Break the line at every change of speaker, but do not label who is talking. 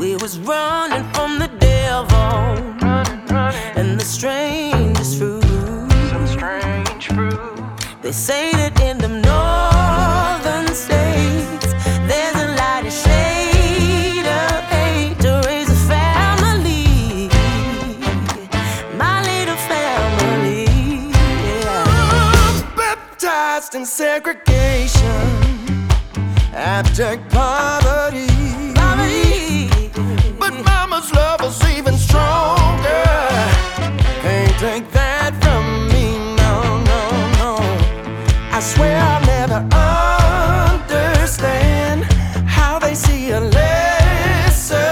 We was running from the devil and the strangest fruit. They say that in them northern states there's a light, a shade of hate to raise a family, my little family.
Baptized in segregation, abject poverty.